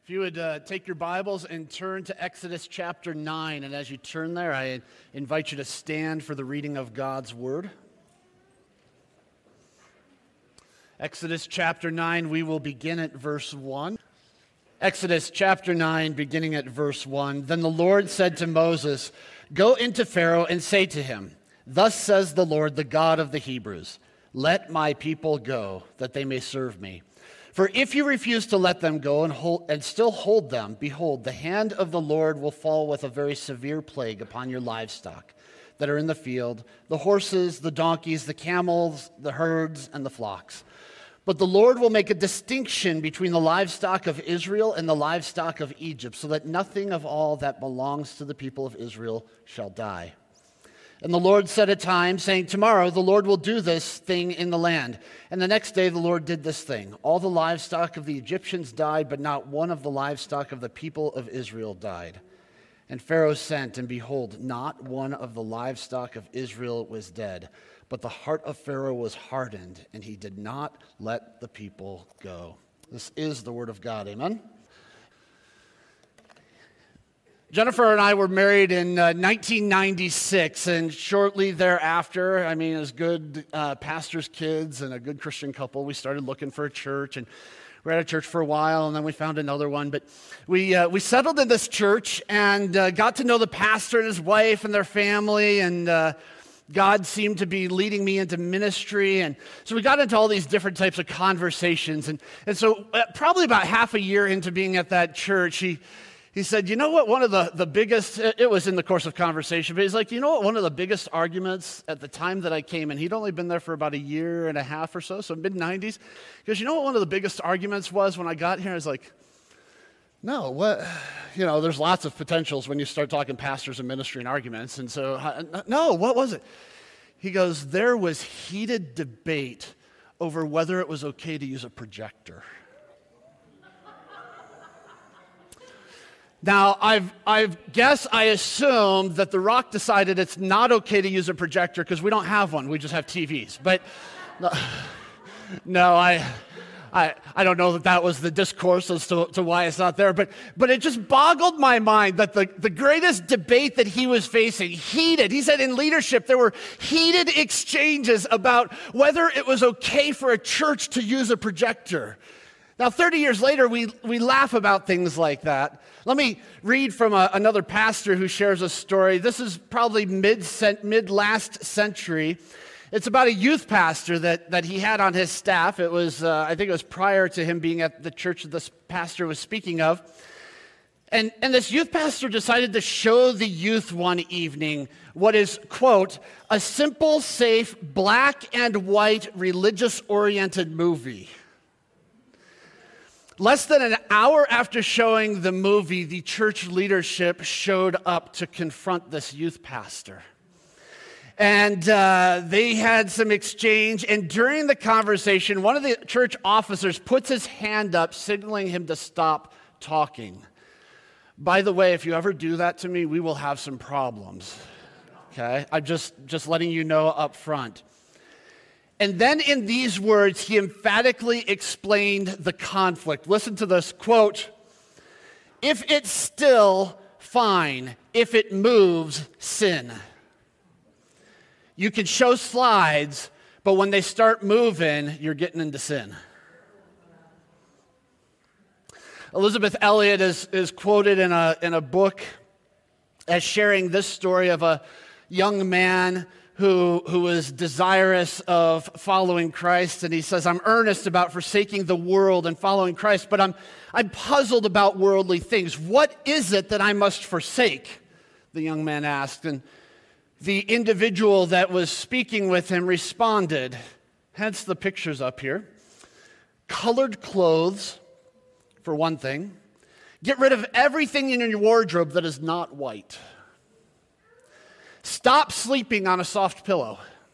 If you would take your Bibles and turn to Exodus chapter 9, and as you turn there, I invite you to stand for the reading of God's Word. Exodus chapter 9, we will begin at verse 1. Exodus chapter 9, beginning at verse 1. Then the Lord said to Moses, "Go into Pharaoh and say to him, 'Thus says the Lord, the God of the Hebrews, let my people go, that they may serve me. For if you refuse to let them go and still hold them, behold, the hand of the Lord will fall with a very severe plague upon your livestock that are in the field, the horses, the donkeys, the camels, the herds, and the flocks. But the Lord will make a distinction between the livestock of Israel and the livestock of Egypt, so that nothing of all that belongs to the people of Israel shall die.' And the Lord set a time, saying, 'Tomorrow the Lord will do this thing in the land.' And the next day the Lord did this thing. All the livestock of the Egyptians died, but not one of the livestock of the people of Israel died. And Pharaoh sent, and behold, not one of the livestock of Israel was dead. But the heart of Pharaoh was hardened, and he did not let the people go." This is the word of God. Amen. Jennifer and I were married in 1996, and shortly thereafter, as good pastors' kids and a good Christian couple, we started looking for a church, and we were at a church for a while, and then we found another one. But we settled in this church and got to know the pastor and his wife and their family, and God seemed to be leading me into ministry, and so we got into all these different types of conversations, and so probably about half a year into being at that church, he said, "You know what, one of the biggest," it was in the course of conversation, but he's like, "You know what, one of the biggest arguments at the time that I came," and he'd only been there for about a year and a half or so mid-90s, because "You know what one of the biggest arguments was when I got here?" I was like, "No, what, there's lots of potentials when you start talking pastors and ministry and arguments, and so, no, what was it?" He goes, "There was heated debate over whether it was okay to use a projector." Now, I assumed that The Rock decided it's not okay to use a projector because we don't have one. We just have TVs. But no, I don't know that was the discourse as to why it's not there. But it just boggled my mind that the greatest debate that he was facing, heated. He said in leadership there were heated exchanges about whether it was okay for a church to use a projector. Now, 30 years later, we laugh about things like that. Let me read from another pastor who shares a story. This is probably mid-last century. It's about a youth pastor that he had on his staff. It was, I think it was prior to him being at the church that this pastor was speaking of. And this youth pastor decided to show the youth one evening what is, quote, "a simple, safe, black and white, religious-oriented movie." Less than an hour after showing the movie, the church leadership showed up to confront this youth pastor. And they had some exchange, and during the conversation, one of the church officers puts his hand up, signaling him to stop talking. "By the way, if you ever do that to me, we will have some problems." Okay? I'm just letting you know up front. And then in these words, he emphatically explained the conflict. Listen to this, quote, "If it's still, fine. If it moves, sin. You can show slides, but when they start moving, you're getting into sin." Elizabeth Elliot is quoted in a book as sharing this story of a young man who was desirous of following Christ, and he says, "I'm earnest about forsaking the world and following Christ, but I'm puzzled about worldly things. What is it that I must forsake?" the young man asked, and the individual that was speaking with him responded, hence the pictures up here: colored clothes, for one thing. Get rid of everything in your wardrobe that is not white. Stop sleeping on a soft pillow.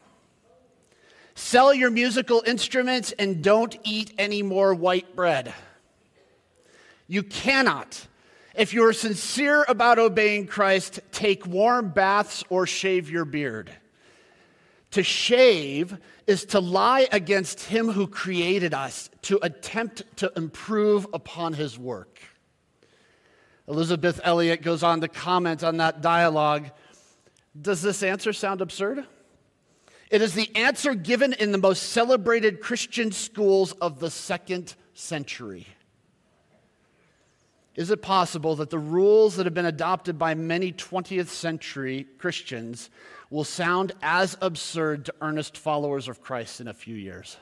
Sell your musical instruments and don't eat any more white bread. You cannot, if you are sincere about obeying Christ, take warm baths or shave your beard. To shave is to lie against him who created us, to attempt to improve upon his work. Elizabeth Elliot goes on to comment on that dialogue. Does this answer sound absurd? It is the answer given in the most celebrated Christian schools of the 2nd century. Is it possible that the rules that have been adopted by many 20th century Christians will sound as absurd to earnest followers of Christ in a few years?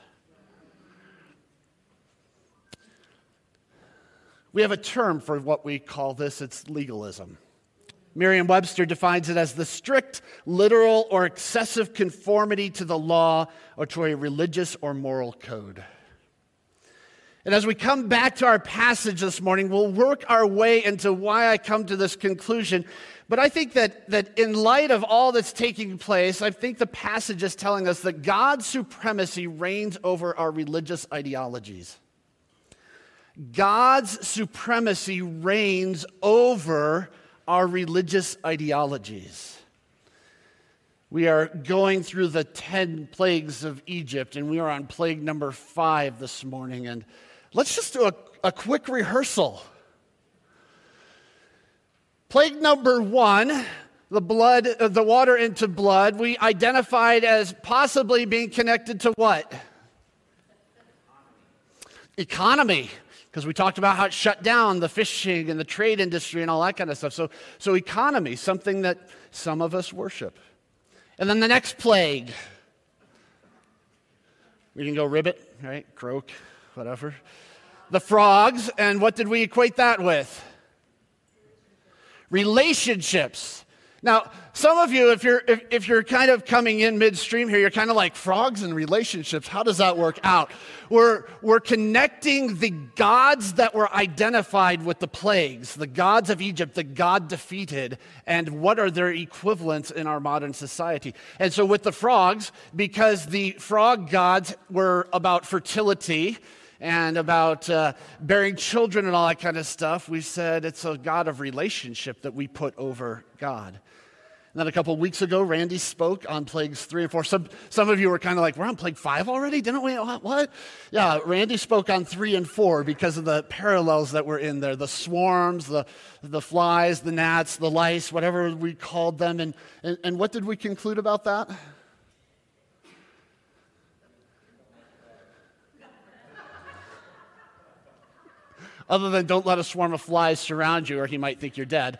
We have a term for what we call this. It's legalism. Merriam-Webster defines it as the strict, literal, or excessive conformity to the law or to a religious or moral code. And as we come back to our passage this morning, we'll work our way into why I come to this conclusion. But I think that in light of all that's taking place, I think the passage is telling us that God's supremacy reigns over our religious ideologies. God's supremacy reigns over our religious ideologies. We are going through the 10 plagues of Egypt, and we are on plague number 5 this morning. And let's just do a quick rehearsal. Plague number 1, the water into blood, we identified as possibly being connected to what? Economy. Because we talked about how it shut down the fishing and the trade industry and all that kind of stuff. So economy, something that some of us worship. And then the next plague. We can go ribbit, right? Croak, whatever. The frogs, and what did we equate that with? Relationships. Now, some of you, if you're kind of coming in midstream here, you're kind of like, frogs and relationships, how does that work out? We're connecting the gods that were identified with the plagues, the gods of Egypt, the God defeated, and what are their equivalents in our modern society. And so with the frogs, because the frog gods were about fertility and about bearing children and all that kind of stuff, we said it's a God of relationship that we put over God. And then a couple of weeks ago, Randy spoke on plagues 3 and 4. Some of you were kind of like, we're on plague 5 already? Didn't we? What? Yeah, Randy spoke on 3 and 4 because of the parallels that were in there. The swarms, the flies, the gnats, the lice, whatever we called them. And what did we conclude about that? Other than don't let a swarm of flies surround you or he might think you're dead.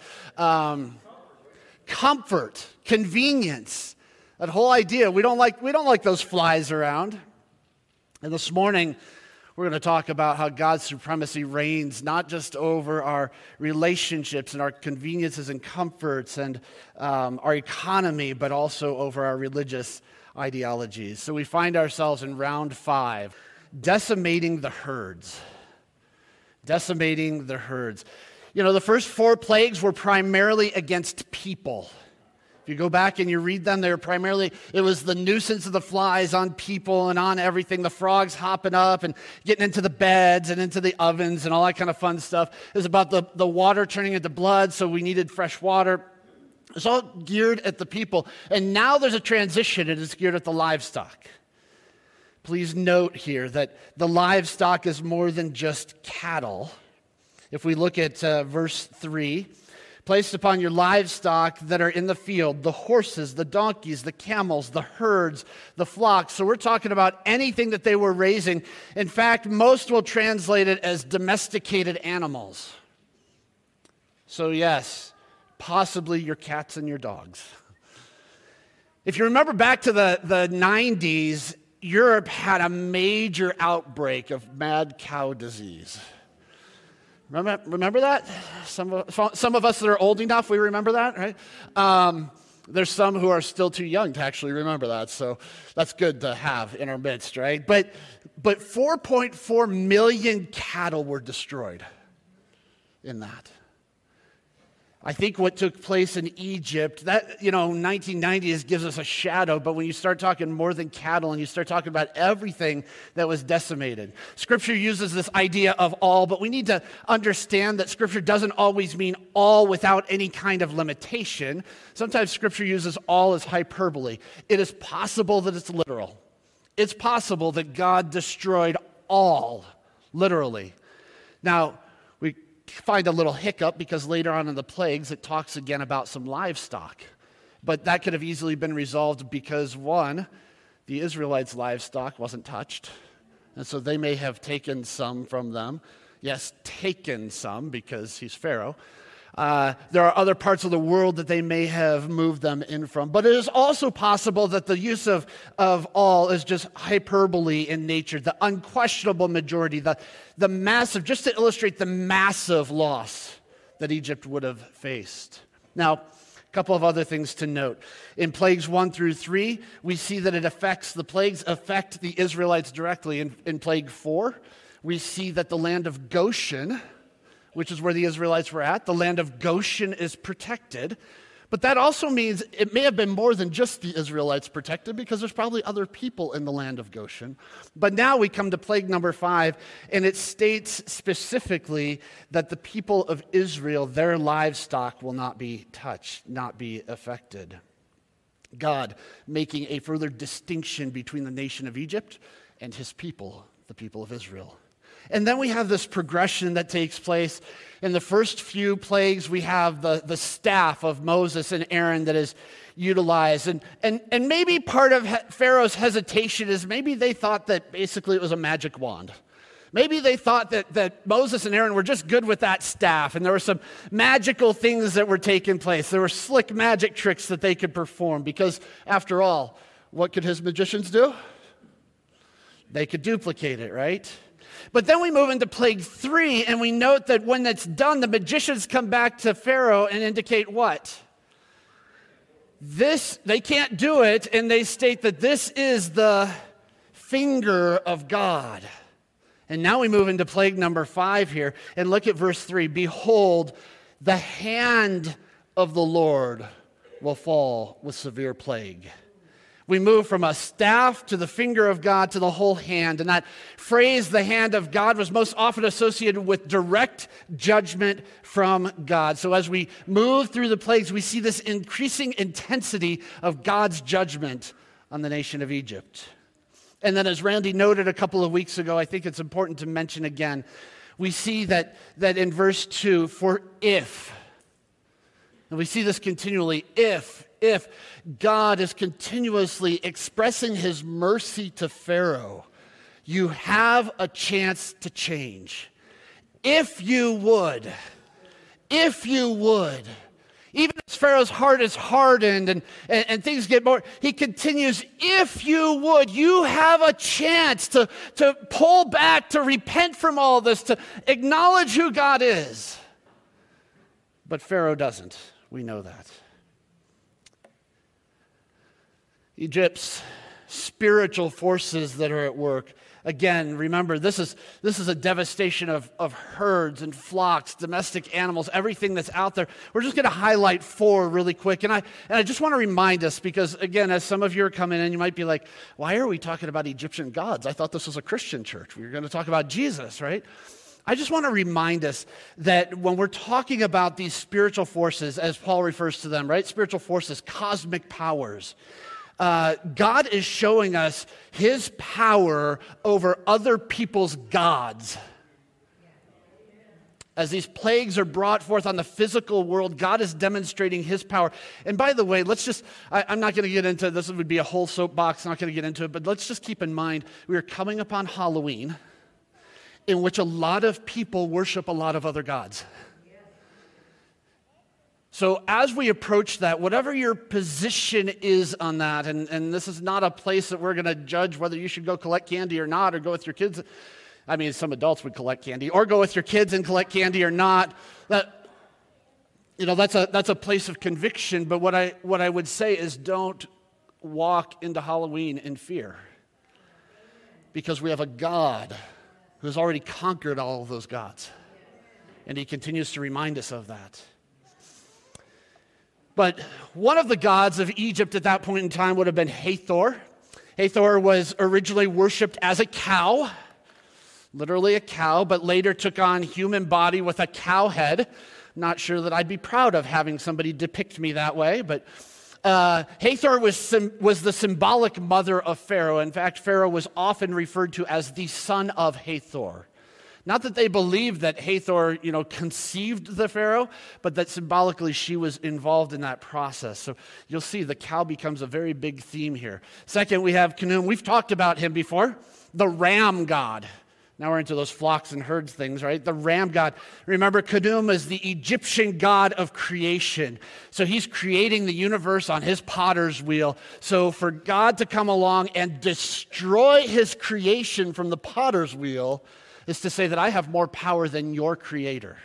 Comfort, convenience, that whole idea. We don't like those flies around. And this morning, we're going to talk about how God's supremacy reigns not just over our relationships and our conveniences and comforts and our economy, but also over our religious ideologies. So we find ourselves in round 5, decimating the herds. Decimating the herds. You know, the first 4 plagues were primarily against people. If you go back and you read them, it was the nuisance of the flies on people and on everything, the frogs hopping up and getting into the beds and into the ovens and all that kind of fun stuff. It was about the water turning into blood, so we needed fresh water. It's all geared at the people. And now there's a transition, and it's geared at the livestock. Please note here that the livestock is more than just cattle. If we look at verse 3, placed upon your livestock that are in the field, the horses, the donkeys, the camels, the herds, the flocks. So we're talking about anything that they were raising. In fact, most will translate it as domesticated animals. So yes, possibly your cats and your dogs. If you remember back to the 90s, Europe had a major outbreak of mad cow disease. Remember that? Some of us that are old enough, we remember that, right? There's some who are still too young to actually remember that, so that's good to have in our midst, right? But 4.4 million cattle were destroyed in that. I think what took place in Egypt, 1990 gives us a shadow, but when you start talking more than cattle and you start talking about everything that was decimated. Scripture uses this idea of all, but we need to understand that Scripture doesn't always mean all without any kind of limitation. Sometimes Scripture uses all as hyperbole. It is possible that it's literal. It's possible that God destroyed all, literally. Now, find a little hiccup because later on in the plagues, it talks again about some livestock. But that could have easily been resolved because, one, the Israelites' livestock wasn't touched. And so they may have taken some from them. Yes, taken some because he's Pharaoh. There are other parts of the world that they may have moved them in from. But it is also possible that the use of all is just hyperbole in nature, the unquestionable majority, the massive, just to illustrate the massive loss that Egypt would have faced. Now, a couple of other things to note. In plagues 1 through 3, we see that the plagues affect the Israelites directly. In plague 4, we see that the land of Goshen, which is where the Israelites were at, the land of Goshen is protected. But that also means it may have been more than just the Israelites protected because there's probably other people in the land of Goshen. But now we come to plague number 5, and it states specifically that the people of Israel, their livestock will not be touched, not be affected. God making a further distinction between the nation of Egypt and his people, the people of Israel. And then we have this progression that takes place. In the first few plagues, we have the staff of Moses and Aaron that is utilized. And maybe part of Pharaoh's hesitation is maybe they thought that basically it was a magic wand. Maybe they thought that Moses and Aaron were just good with that staff, and there were some magical things that were taking place. There were slick magic tricks that they could perform because, after all, what could his magicians do? They could duplicate it, right? But then we move into plague 3, and we note that when that's done, the magicians come back to Pharaoh and indicate what? They can't do it, and they state that this is the finger of God. And now we move into plague number 5 here, and look at verse 3. Behold, the hand of the Lord will fall with severe plague. We move from a staff to the finger of God to the whole hand. And that phrase, the hand of God, was most often associated with direct judgment from God. So as we move through the plagues, we see this increasing intensity of God's judgment on the nation of Egypt. And then as Randy noted a couple of weeks ago, I think it's important to mention again, we see that in verse 2, for if, and we see this continually, if God is continuously expressing his mercy to Pharaoh, you have a chance to change. If you would, even as Pharaoh's heart is hardened and things get more, he continues, if you would, you have a chance to pull back, to repent from all this, to acknowledge who God is. But Pharaoh doesn't. We know that. Egypt's spiritual forces that are at work. Again, remember, this is a devastation of herds and flocks, domestic animals, everything that's out there. We're just going to highlight 4 really quick. And I just want to remind us, because, again, as some of you are coming in, you might be like, why are we talking about Egyptian gods? I thought this was a Christian church. We were going to talk about Jesus, right? I just want to remind us that when we're talking about these spiritual forces, as Paul refers to them, right? Spiritual forces, cosmic powers. God is showing us his power over other people's gods. As these plagues are brought forth on the physical world, God is demonstrating his power. And by the way, I'm not going to get into this. It would be a whole soapbox. I'm not going to get into it. But let's just keep in mind, we are coming upon Halloween, in which a lot of people worship a lot of other gods. So as we approach that, whatever your position is on that, and this is not a place that we're going to judge whether you should go collect candy or not, or go with your kids. I mean, some adults would collect candy, or go with your kids and collect candy or not. That's a place of conviction. But what I would say is, don't walk into Halloween in fear, because we have a God who has already conquered all of those gods, and he continues to remind us of that. But one of the gods of Egypt at that point in time would have been Hathor. Hathor was originally worshipped as a cow, literally a cow, but later took on human body with a cow head. Not sure that I'd be proud of having somebody depict me that way, but Hathor was the symbolic mother of Pharaoh. In fact, Pharaoh was often referred to as the son of Hathor. Not that they believed that Hathor, conceived the Pharaoh, but that symbolically she was involved in that process. So you'll see the cow becomes a very big theme here. Second, we have Khnum. We've talked about him before, the ram god. Now we're into those flocks and herds things, right? The ram god. Remember, Khnum is the Egyptian god of creation. So he's creating the universe on his potter's wheel. So for God to come along and destroy his creation from the potter's wheel is to say that I have more power than your creator.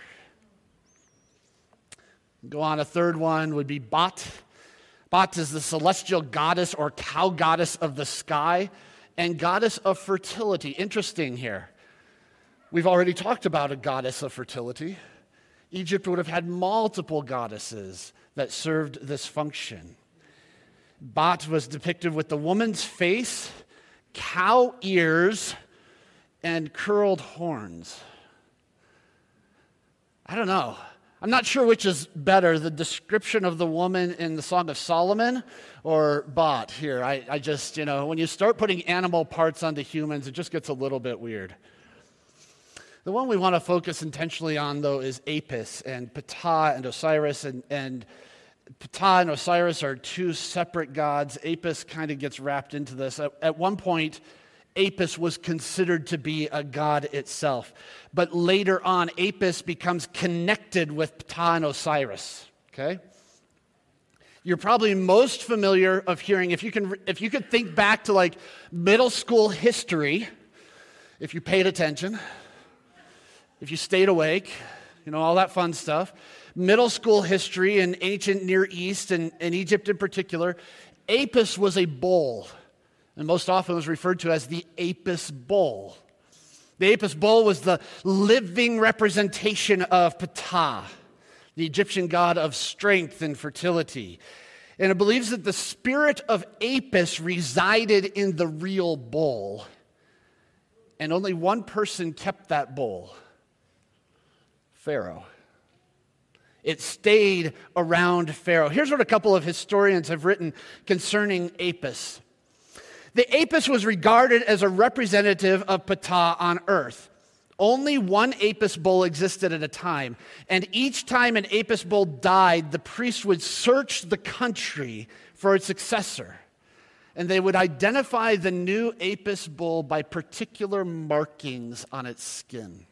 Go on, a third one would be Bat. Bat is the celestial goddess or cow goddess of the sky and goddess of fertility. Interesting here. We've already talked about a goddess of fertility. Egypt would have had multiple goddesses that served this function. Bat was depicted with the woman's face, cow ears, and curled horns. I don't know. I'm not sure which is better, the description of the woman in the Song of Solomon or Bat here. I just, when you start putting animal parts onto humans, it just gets a little bit weird. The one we want to focus intentionally on, though, is Apis and Ptah and Osiris. And Ptah and Osiris are two separate gods. Apis kind of gets wrapped into this. At one point, Apis was considered to be a god itself. But later on, Apis becomes connected with Ptah and Osiris. Okay? You're probably most familiar of hearing, if you could think back to like middle school history, if you paid attention, if you stayed awake, all that fun stuff. Middle school history in ancient Near East and in Egypt in particular, Apis was a bull, and most often was referred to as the Apis bull. The Apis bull was the living representation of Ptah, the Egyptian god of strength and fertility. And it believes that the spirit of Apis resided in the real bull, and only one person kept that bull. Pharaoh. It stayed around Pharaoh. Here's what a couple of historians have written concerning Apis. The Apis was regarded as a representative of Ptah on earth. Only one Apis bull existed at a time, and each time an Apis bull died, the priest would search the country for its successor, and they would identify the new Apis bull by particular markings on its skin.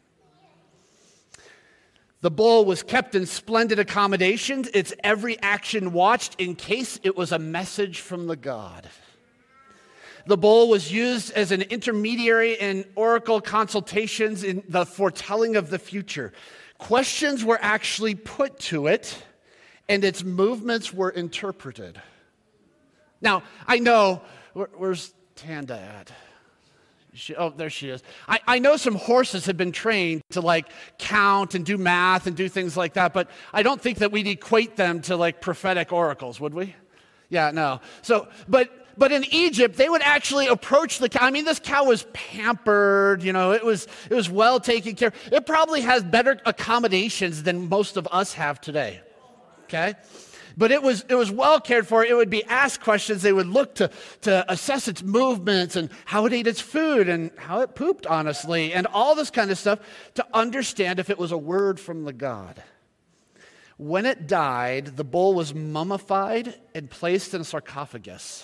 The bull was kept in splendid accommodations, its every action watched in case it was a message from the god. The bull was used as an intermediary in oracle consultations in the foretelling of the future. Questions were actually put to it, and its movements were interpreted. Now, I know, where's Tanda at? There she is. I know some horses have been trained to count and do math and do things like that, but I don't think that we'd equate them to prophetic oracles, would we? Yeah, no. So, but in Egypt, they would actually approach the cow. I mean, this cow was pampered, it was well taken care of. It probably has better accommodations than most of us have today. Okay? But it was well cared for. It would be asked questions. They would look to assess its movements and how it ate its food and how it pooped, honestly, and all this kind of stuff to understand if it was a word from the god. When it died, the bull was mummified and placed in a sarcophagus.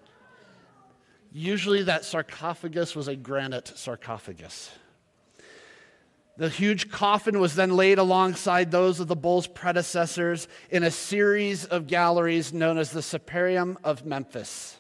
Usually that sarcophagus was a granite sarcophagus. The huge coffin was then laid alongside those of the bull's predecessors in a series of galleries known as the Saparium of Memphis.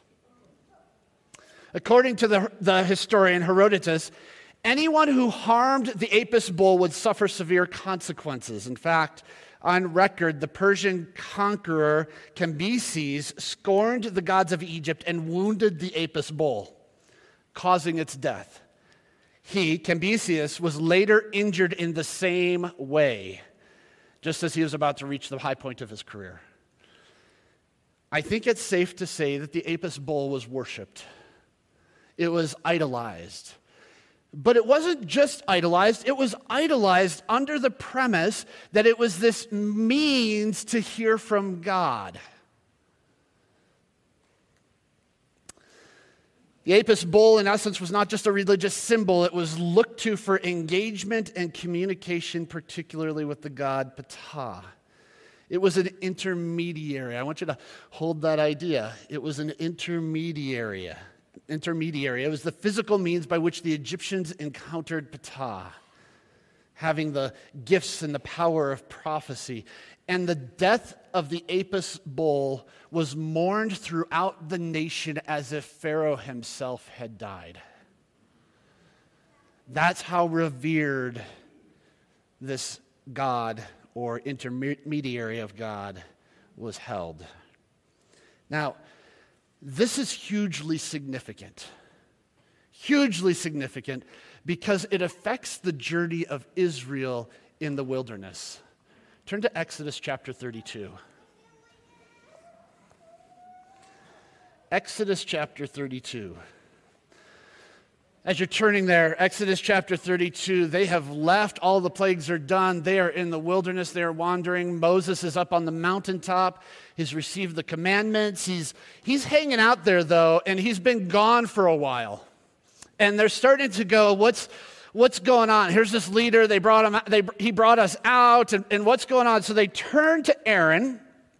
According to the historian Herodotus, anyone who harmed the Apis bull would suffer severe consequences. In fact, on record, the Persian conqueror Cambyses scorned the gods of Egypt and wounded the Apis bull, causing its death. He, Cambyses, was later injured in the same way, just as he was about to reach the high point of his career. I think it's safe to say that the Apis bull was worshipped. It was idolized. But it wasn't just idolized, it was idolized under the premise that it was this means to hear from God. The Apis bull, in essence, was not just a religious symbol. It was looked to for engagement and communication, particularly with the god Ptah. It was an intermediary. I want you to hold that idea. It was an intermediary. It was the physical means by which the Egyptians encountered Ptah, having the gifts and the power of prophecy. And the death of the Apis bull was mourned throughout the nation as if Pharaoh himself had died. That's how revered this god or intermediary of God was held. Now, this is hugely significant because it affects the journey of Israel in the wilderness. Turn to Exodus chapter 32. Exodus chapter 32. As you're turning there, Exodus chapter 32, they have left. All the plagues are done. They are in the wilderness. They are wandering. Moses is up on the mountaintop. He's received the commandments. He's hanging out there, though, and he's been gone for a while. And they're starting to go, what's going on? Here's this leader. He brought us out, and what's going on? So they turned to Aaron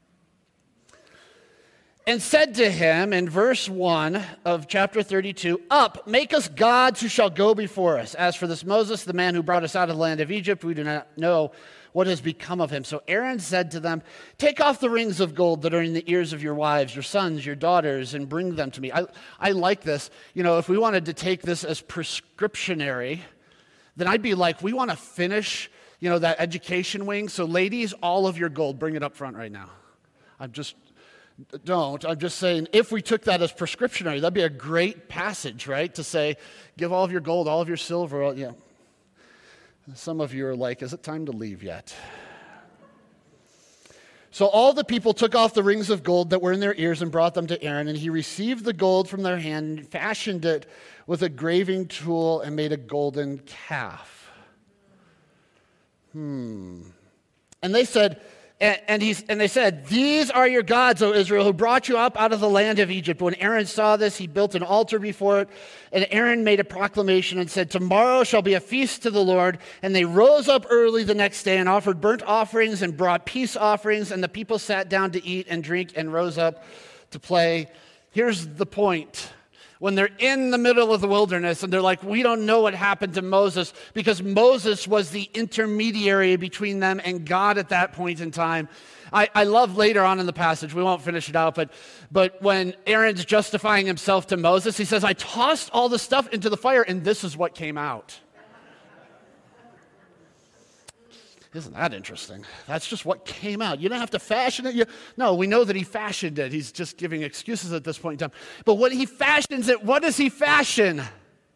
and said to him in verse 1 of chapter 32, "Up, make us gods who shall go before us. As for this Moses, the man who brought us out of the land of Egypt, we do not know what has become of him." So Aaron said to them, "Take off the rings of gold that are in the ears of your wives, your sons, your daughters, and bring them to me." I like this. You know, if we wanted to take this as prescriptionary, then I'd be like, we want to finish, that education wing. So ladies, all of your gold, bring it up front right now. I'm just saying, if we took that as prescriptionary, that'd be a great passage, right? To say, give all of your gold, all of your silver. Yeah. Some of you are like, is it time to leave yet? So all the people took off the rings of gold that were in their ears and brought them to Aaron, and he received the gold from their hand and fashioned it with a graving tool and made a golden calf. And they said, they said, "These are your gods, O Israel, who brought you up out of the land of Egypt." When Aaron saw this, he built an altar before it, and Aaron made a proclamation and said, "Tomorrow shall be a feast to the Lord." And they rose up early the next day and offered burnt offerings and brought peace offerings, and the people sat down to eat and drink and rose up to play. Here's the point. When they're in the middle of the wilderness and they're like, we don't know what happened to Moses, because Moses was the intermediary between them and God at that point in time. I love later on in the passage, we won't finish it out, but when Aaron's justifying himself to Moses, he says, "I tossed all the stuff into the fire and this is what came out." Isn't that interesting? That's just what came out. You don't have to fashion it. No, we know that he fashioned it. He's just giving excuses at this point in time. But when he fashions it, what does he fashion?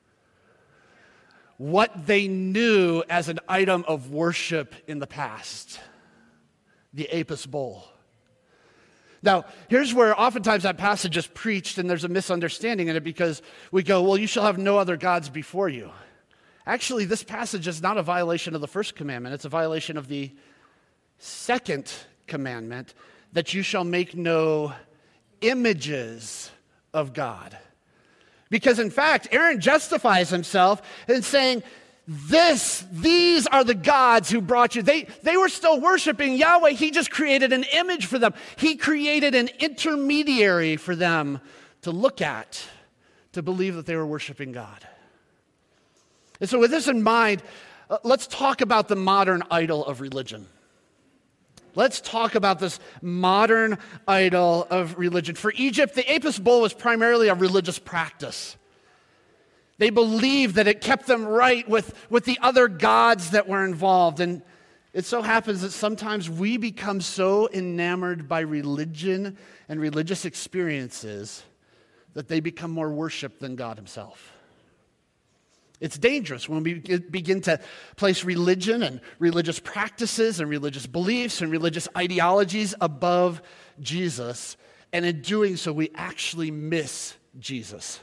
What they knew as an item of worship in the past. The Apis bull. Now, here's where oftentimes that passage is preached and there's a misunderstanding in it, because we go, well, you shall have no other gods before you. Actually, this passage is not a violation of the first commandment. It's a violation of the second commandment, that you shall make no images of God. Because in fact, Aaron justifies himself in saying, these are the gods who brought you. They were still worshiping Yahweh. He just created an image for them. He created an intermediary for them to look at, to believe that they were worshiping God. And so with this in mind, let's talk about the modern idol of religion. Let's talk about this modern idol of religion. For Egypt, the Apis bull was primarily a religious practice. They believed that it kept them right with the other gods that were involved. And it so happens that sometimes we become so enamored by religion and religious experiences that they become more worship than God himself. It's dangerous when we begin to place religion and religious practices and religious beliefs and religious ideologies above Jesus. And in doing so, we actually miss Jesus.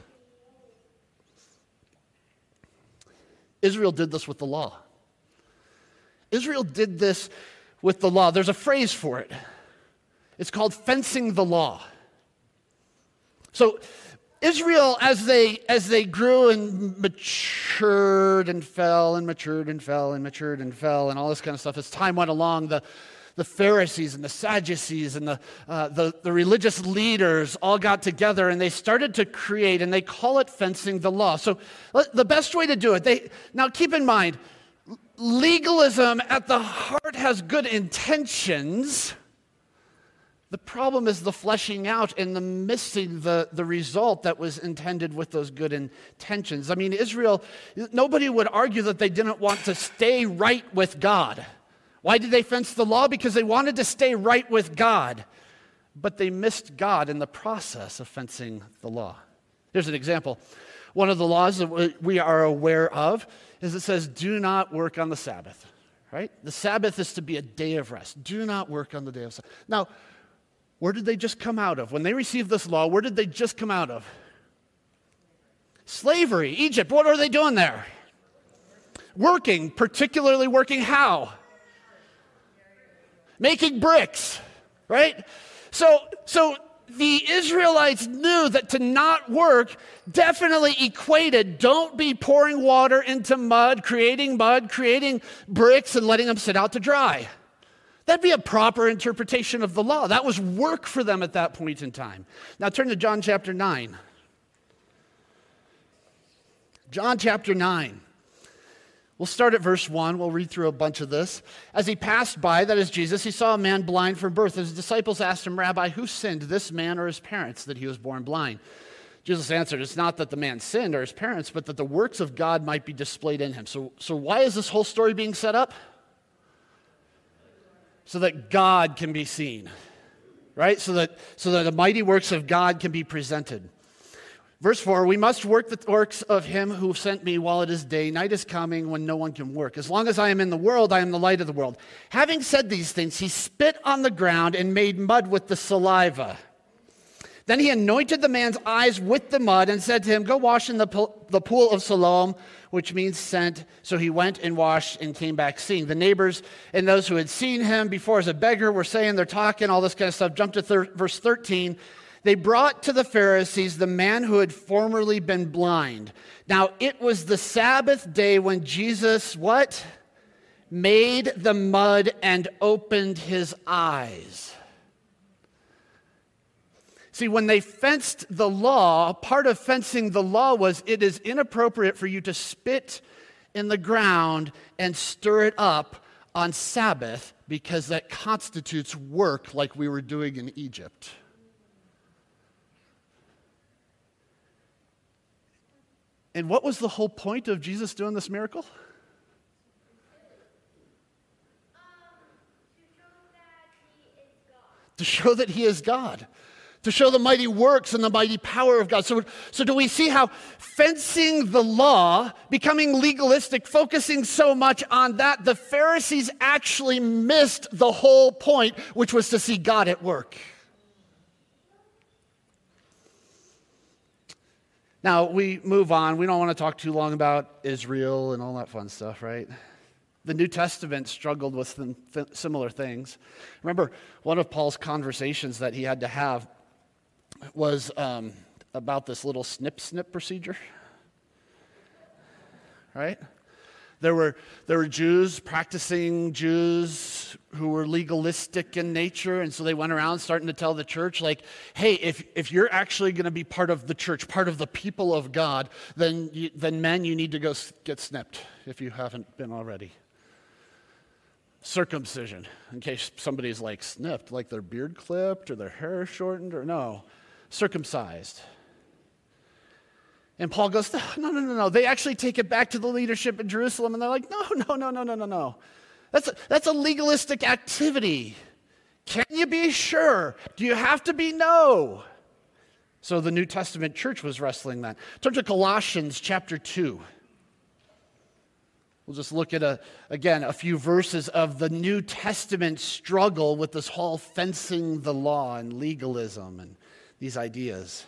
Israel did this with the law. Israel did this with the law. There's a phrase for it. It's called fencing the law. So Israel, as they grew and matured and fell and matured and fell and matured and fell and all this kind of stuff, as time went along, the Pharisees and the Sadducees and the religious leaders all got together and they started to create, and they call it fencing the law. So the best way to do it, now keep in mind, legalism at the heart has good intentions. The problem is the fleshing out and the missing the result that was intended with those good intentions. I mean, Israel, nobody would argue that they didn't want to stay right with God. Why did they fence the law? Because they wanted to stay right with God. But they missed God in the process of fencing the law. Here's an example. One of the laws that we are aware of is it says, do not work on the Sabbath, right? The Sabbath is to be a day of rest. Do not work on the day of Sabbath. Now, where did they just come out of? When they received this law, where did they just come out of? Slavery, Egypt. What are they doing there? Working, particularly working how? Making bricks, right? So the Israelites knew that to not work definitely equated, don't be pouring water into mud, creating bricks and letting them sit out to dry. That'd be a proper interpretation of the law. That was work for them at that point in time. Now turn to John chapter 9. John chapter 9. We'll start at verse 1. We'll read through a bunch of this. As he passed by, that is Jesus, he saw a man blind from birth. His disciples asked him, Rabbi, who sinned, this man or his parents, that he was born blind? Jesus answered, it's not that the man sinned or his parents, but that the works of God might be displayed in him. So why is this whole story being set up? So that God can be seen, right? So that the mighty works of God can be presented. Verse 4, we must work the works of him who sent me while it is day. Night is coming when no one can work. As long as I am in the world, I am the light of the world. Having said these things, he spit on the ground and made mud with the saliva. Then he anointed the man's eyes with the mud and said to him, go wash in the pool of Siloam, which means sent. So he went and washed and came back seeing. The neighbors and those who had seen him before as a beggar were saying, they're talking, all this kind of stuff. Jump to verse 13. They brought to the Pharisees the man who had formerly been blind. Now it was the Sabbath day when Jesus, what? Made the mud and opened his eyes. See, when they fenced the law, part of fencing the law was it is inappropriate for you to spit in the ground and stir it up on Sabbath because that constitutes work like we were doing in Egypt. And what was the whole point of Jesus doing this miracle? To show that he is God. To show the mighty works and the mighty power of God. So do we see how fencing the law, becoming legalistic, focusing so much on that, the Pharisees actually missed the whole point, which was to see God at work. Now, we move on. We don't want to talk too long about Israel and all that fun stuff, right? The New Testament struggled with similar things. Remember, one of Paul's conversations that he had to have was about this little snip procedure, right? There were practicing Jews who were legalistic in nature, and so they went around starting to tell the church, like, hey, if you're actually going to be part of the church, part of the people of God, then men, you need to go get snipped if you haven't been already. Circumcision, in case somebody's like snipped, like their beard clipped or their hair shortened, or no, circumcised. And Paul goes, no. They actually take it back to the leadership in Jerusalem, and they're like, no. That's a legalistic activity. Can you be sure? Do you have to be? No. So the New Testament church was wrestling that. Turn to Colossians chapter 2. We'll just look at, a few verses of the New Testament struggle with this whole fencing the law and legalism and these ideas.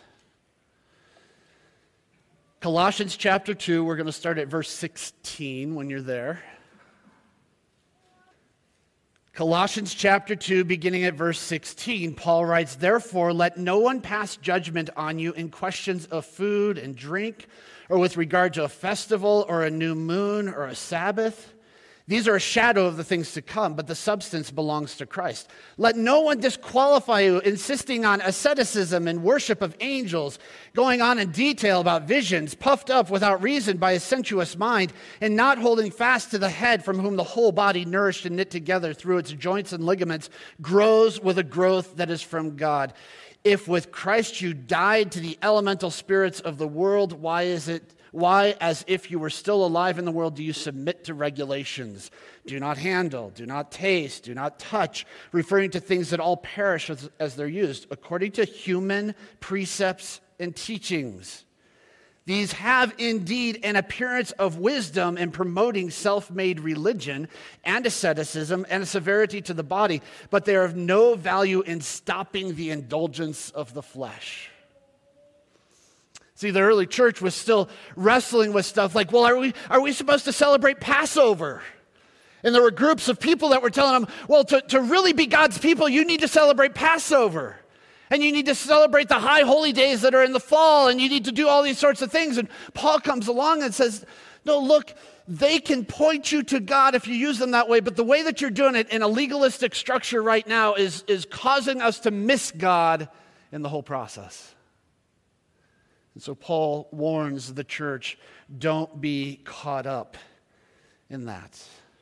Colossians chapter 2, we're going to start at verse 16 when you're there. Colossians chapter 2, beginning at verse 16, Paul writes, "Therefore, let no one pass judgment on you in questions of food and drink, or with regard to a festival or a new moon or a Sabbath. These are a shadow of the things to come, but the substance belongs to Christ. Let no one disqualify you, insisting on asceticism and worship of angels, going on in detail about visions, puffed up without reason by a sensuous mind, and not holding fast to the head, from whom the whole body, nourished and knit together through its joints and ligaments, grows with a growth that is from God. If with Christ you died to the elemental spirits of the world, why, as if you were still alive in the world, do you submit to regulations? Do not handle, do not taste, do not touch, referring to things that all perish as they're used, according to human precepts and teachings. These have indeed an appearance of wisdom in promoting self-made religion and asceticism and a severity to the body, but they are of no value in stopping the indulgence of the flesh." See, the early church was still wrestling with stuff like, well, are we supposed to celebrate Passover? And there were groups of people that were telling them, well, to really be God's people, you need to celebrate Passover. And you need to celebrate the high holy days that are in the fall, and you need to do all these sorts of things. And Paul comes along and says, no, look, they can point you to God if you use them that way, but the way that you're doing it in a legalistic structure right now is causing us to miss God in the whole process. And so Paul warns the church, don't be caught up in that.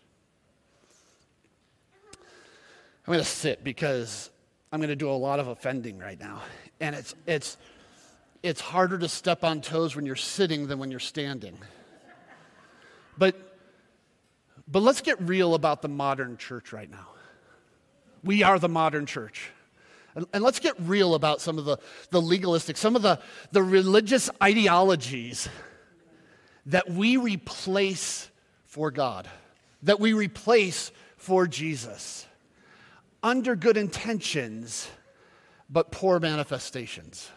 I'm going to sit because I'm going to do a lot of offending right now. And it's harder to step on toes when you're sitting than when you're standing. But let's get real about the modern church right now. We are the modern church. And let's get real about some of the legalistic, some of the religious ideologies that we replace for God, that we replace for Jesus, under good intentions, but poor manifestations.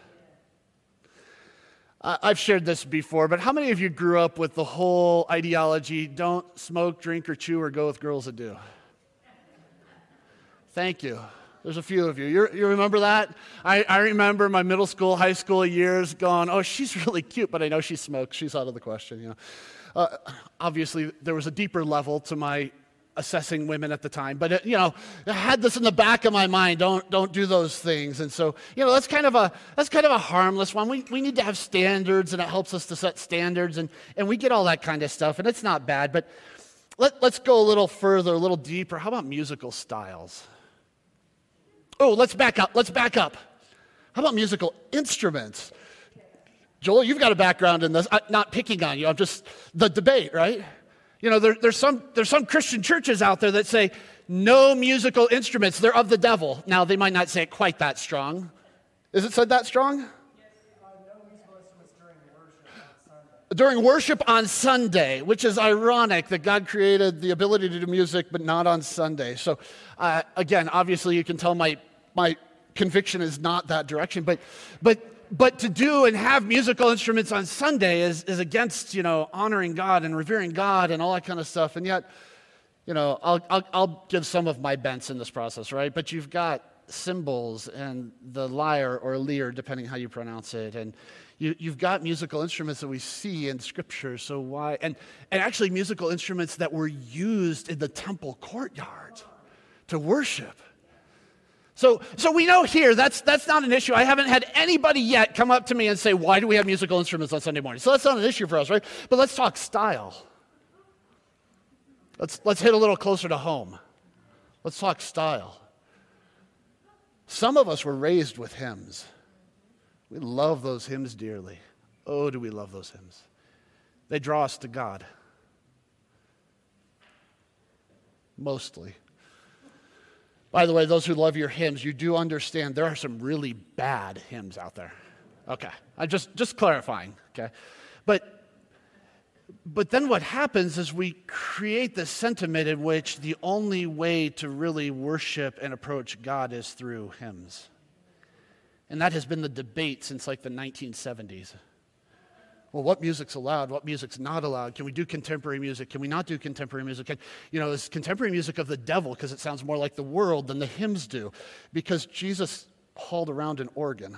I've shared this before, but how many of you grew up with the whole ideology, don't smoke, drink, or chew, or go with girls that do? Thank you. There's a few of you. You remember that? I remember my middle school, high school years going, oh, she's really cute, but I know she smokes. She's out of the question. Obviously, there was a deeper level to my assessing women at the time, but I had this in the back of my mind. Don't do those things. And so, that's kind of a harmless one. We need to have standards, and it helps us to set standards, and we get all that kind of stuff, and it's not bad. But let's go a little further, a little deeper. How about musical styles? Oh, let's back up. How about musical instruments? Joel, you've got a background in this. I'm not picking on you. I'm just the debate, right? There's some Christian churches out there that say no musical instruments. They're of the devil. Now, they might not say it quite that strong. Is it said that strong? Yes, no musical instruments during worship on Sunday, which is ironic that God created the ability to do music, but not on Sunday. So, again, obviously, you can tell my conviction is not that direction, but to do and have musical instruments on Sunday is against, honoring God and revering God and all that kind of stuff. And yet, I'll give some of my bents in this process, right? But you've got cymbals and the lyre or lyre, depending how you pronounce it, and you've got musical instruments that we see in Scripture. So why? And actually musical instruments that were used in the temple courtyard to worship. So we know here that's not an issue. I haven't had anybody yet come up to me and say, why do we have musical instruments on Sunday morning? So that's not an issue for us, right? But let's talk style. Let's hit a little closer to home. Let's talk style. Some of us were raised with hymns. We love those hymns dearly. Oh, do we love those hymns. They draw us to God. Mostly. By the way, those who love your hymns, you do understand there are some really bad hymns out there. Okay, I'm just clarifying, okay? But then what happens is we create this sentiment in which the only way to really worship and approach God is through hymns. And that has been the debate since like the 1970s. Well, what music's allowed? What music's not allowed? Can we do contemporary music? Can we not do contemporary music? Is contemporary music of the devil because it sounds more like the world than the hymns do? Because Jesus hauled around an organ.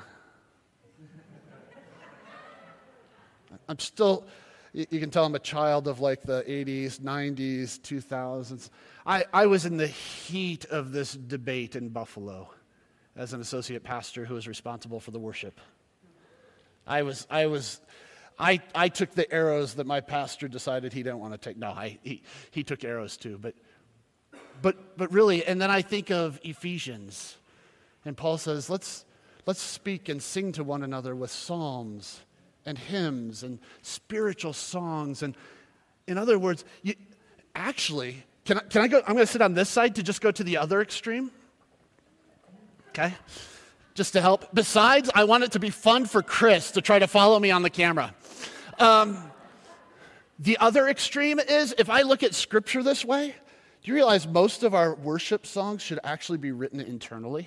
I'm still, you can tell I'm a child of like the 80s, 90s, 2000s. I was in the heat of this debate in Buffalo as an associate pastor who was responsible for the worship. I took the arrows that my pastor decided he didn't want to take. No, he took arrows too. But really, and then I think of Ephesians, and Paul says, let's speak and sing to one another with psalms and hymns and spiritual songs. And in other words, actually, can I go? I'm going to sit on this side to just go to the other extreme. Okay. Just to help. Besides, I want it to be fun for Chris to try to follow me on the camera. The other extreme is, if I look at Scripture this way, do you realize most of our worship songs should actually be written internally?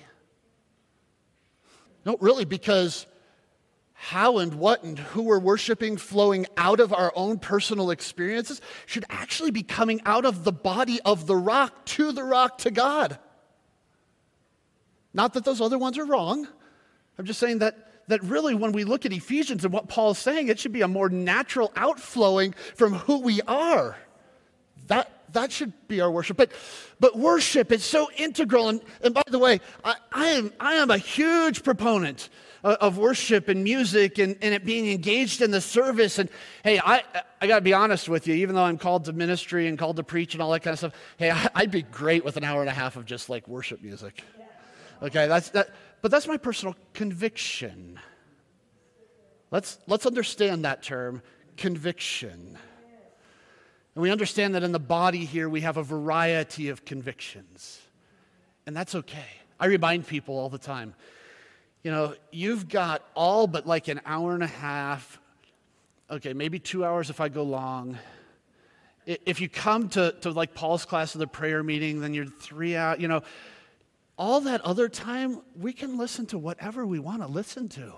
No, really, because how and what and who we're worshiping flowing out of our own personal experiences should actually be coming out of the body of the rock to God. Not that those other ones are wrong. I'm just saying that really when we look at Ephesians and what Paul is saying, it should be a more natural outflowing from who we are. That should be our worship. But worship is so integral. And by the way, I am a huge proponent of worship and music and it being engaged in the service. And hey, I got to be honest with you, even though I'm called to ministry and called to preach and all that kind of stuff, hey, I'd be great with an hour and a half of just like worship music. Okay, but that's my personal conviction. Let's understand that term, conviction. And we understand that in the body here we have a variety of convictions. And that's okay. I remind people all the time, you've got all but like an hour and a half, okay, maybe 2 hours if I go long. If you come to like Paul's class of the prayer meeting, then you're 3 hours, all that other time, we can listen to whatever we want to listen to.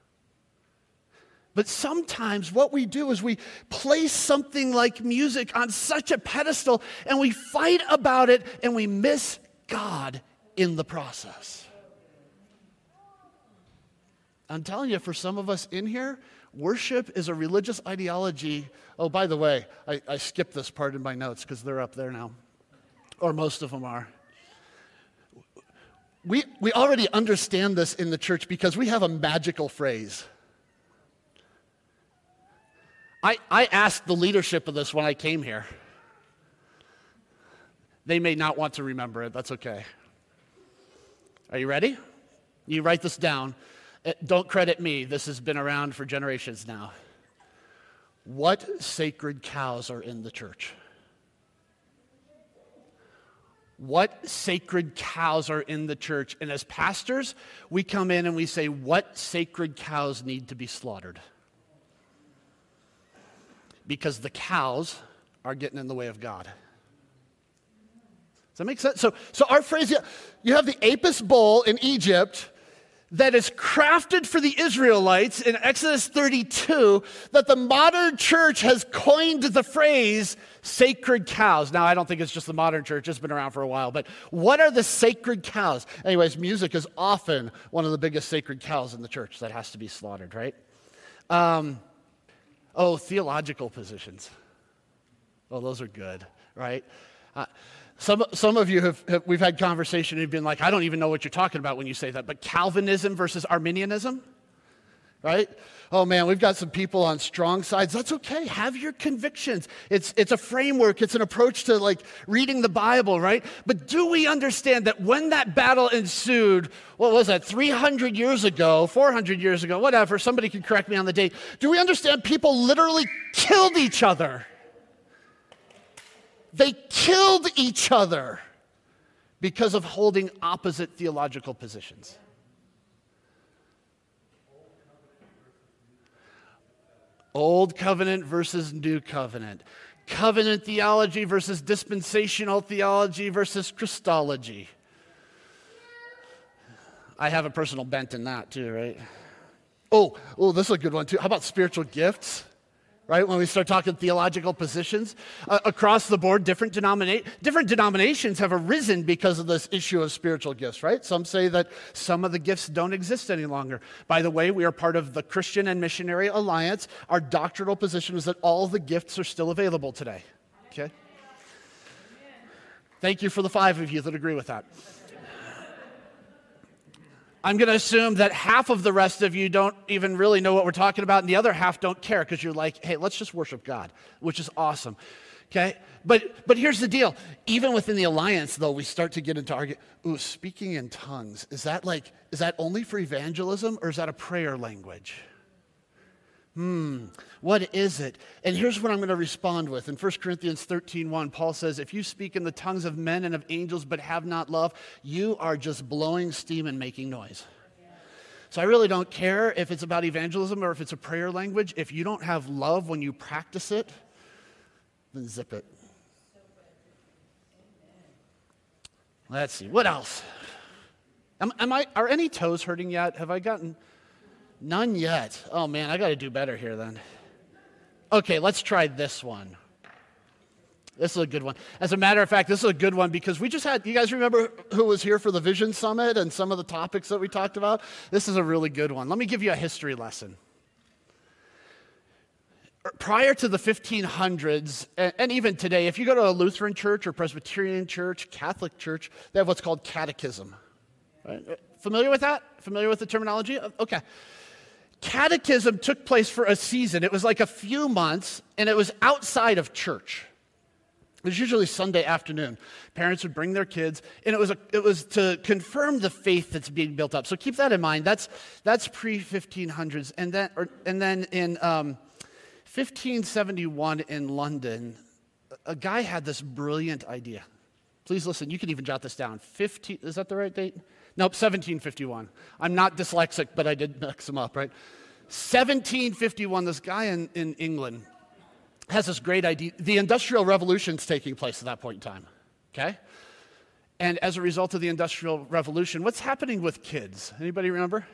But sometimes what we do is we place something like music on such a pedestal and we fight about it and we miss God in the process. I'm telling you, for some of us in here, worship is a religious ideology. Oh, by the way, I skipped this part in my notes because they're up there now, or most of them are. We already understand this in the church because we have a magical phrase. I asked the leadership of this when I came here. They may not want to remember it. That's okay. Are you ready? You write this down. Don't credit me. This has been around for generations now. What sacred cows are in the church? What sacred cows are in the church? And as pastors, we come in and we say, what sacred cows need to be slaughtered? Because the cows are getting in the way of God. Does that make sense? So our phrase, you have the Apis bull in Egypt that is crafted for the Israelites in Exodus 32, that the modern church has coined the phrase sacred cows. Now, I don't think it's just the modern church. It's been around for a while. But what are the sacred cows? Anyways, music is often one of the biggest sacred cows in the church that has to be slaughtered, right? Theological positions. Oh, those are good, right? Some of you we've had conversation and you've been like, I don't even know what you're talking about when you say that, but Calvinism versus Arminianism, right? Oh man, we've got some people on strong sides. That's okay. Have your convictions. It's a framework. It's an approach to like reading the Bible, right? But do we understand that when that battle ensued, what was that, 300 years ago, 400 years ago, whatever, somebody can correct me on the date. Do we understand people literally killed each other? They killed each other because of holding opposite theological positions. Old covenant versus new covenant. Covenant theology versus dispensational theology versus Christology. I have a personal bent in that too, right? Oh, this is a good one too. How about spiritual gifts? right? When we start talking theological positions, across the board, different denominations have arisen because of this issue of spiritual gifts, right? Some say that some of the gifts don't exist any longer. By the way, we are part of the Christian and Missionary Alliance. Our doctrinal position is that all the gifts are still available today, okay? Thank you for the 5 of you that agree with that. I'm going to assume that half of the rest of you don't even really know what we're talking about, and the other half don't care because you're like, hey, let's just worship God, which is awesome, okay? But here's the deal. Even within the alliance, though, we start to get into argument. Ooh, speaking in tongues, is that only for evangelism, or is that a prayer language? What is it? And here's what I'm going to respond with. In 1 Corinthians 13:1, Paul says, if you speak in the tongues of men and of angels but have not love, you are just blowing steam and making noise. So I really don't care if it's about evangelism or if it's a prayer language. If you don't have love when you practice it, then zip it. Let's see. What else? Are any toes hurting yet? Have I gotten... None yet. Oh man, I got to do better here then. Okay, let's try this one. This is a good one. As a matter of fact, this is a good one because we just had, you guys remember who was here for the Vision Summit and some of the topics that we talked about? This is a really good one. Let me give you a history lesson. Prior to the 1500s, and even today, if you go to a Lutheran church or Presbyterian church, Catholic church, they have what's called catechism. Right? Familiar with that? Familiar with the terminology? Okay. Catechism took place for a season. It was like a few months, and it was outside of church. It was usually Sunday afternoon. Parents would bring their kids, and it was to confirm the faith that's being built up. So keep that in mind. That's pre-1500s, and then in 1571 in London, a guy had this brilliant idea. Please listen. You can even jot this down. Is that the right date? Nope, 1751. I'm not dyslexic, but I did mix them up, right? 1751, this guy in England has this great idea. The Industrial Revolution's taking place at that point in time, okay? And as a result of the Industrial Revolution, what's happening with kids? Anybody remember?